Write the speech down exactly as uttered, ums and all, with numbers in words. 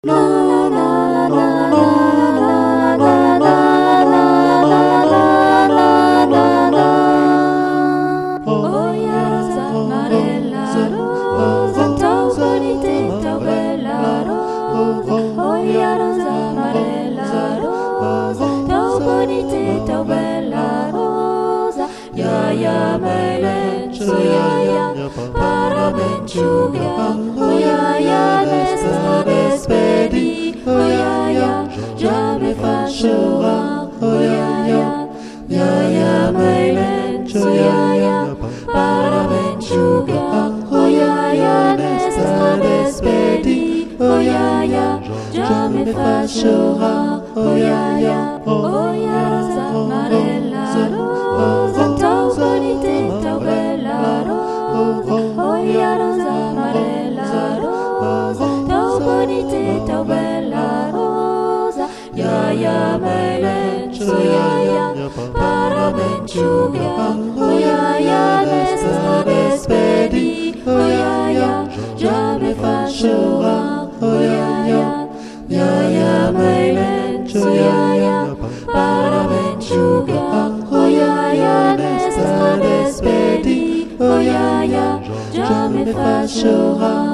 La la la la la la la la la la la la. Oh ya rosa amarela rosa, tão bonita e tão bela rosa. Oh ya rosa amarela rosa, tão bonita e tão bela rosa. Ya ya mailen so ya ya parabéns juga. Oh ya ya nesta despedi. Oh ya ya já me faz chorar. Oh ya ya ya ya mailen so ya ya parabéns juga. Oh ya ya nesta despedi. Oh ya ya já me faz chorar. Oh ya ya oh ya rosa amarela rosa, tão bonita e tão bela rosa. Oh ya rosa amarela rosa, tão bonita e tão bela rosa. Ya ya mailen so ya ya parabéns juga. Oh ya ya nesta despedi. Oh ya ya já me faz chorar. Oh ya ya ya ya mailen so ya ya parabéns juga. Oh ya ya nesta despedi. Oh ya ya já me faz chorar.